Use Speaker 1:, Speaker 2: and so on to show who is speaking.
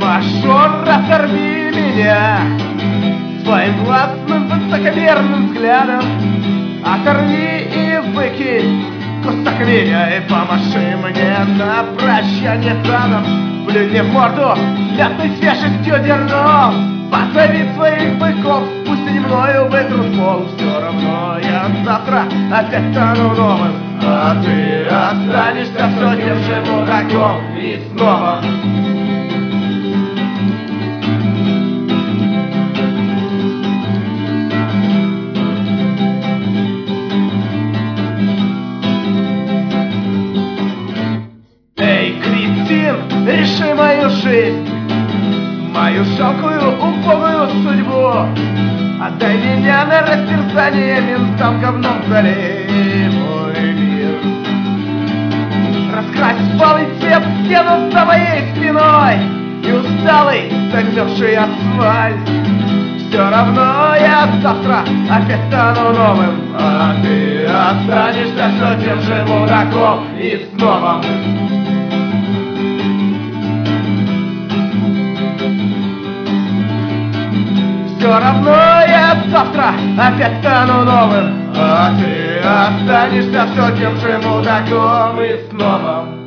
Speaker 1: Мажор, оторви меня своим властным высокомерным взглядом. Оторви и выкинь кусок меня и помаши мне на прощание задом. Плюнь мне в морду мятной свежестью дерном. Позови своих быков, пусть они мною вытрут пол. Все равно я завтра опять стану новым, а ты останешься все тем же мудаком. И снова реши мою жизнь, мою жалкую, убогую судьбу. Отдай меня на растерзание ментам, говном залей мой мир. Раскрась в алый цвет стену за моей спиной и усталый замерзший асфальт. Все равно я завтра опять стану новым, а ты останешься все тем же мудаком. И снова все равно я завтра опять стану новым, а ты останешься все тем же мудаком. И снова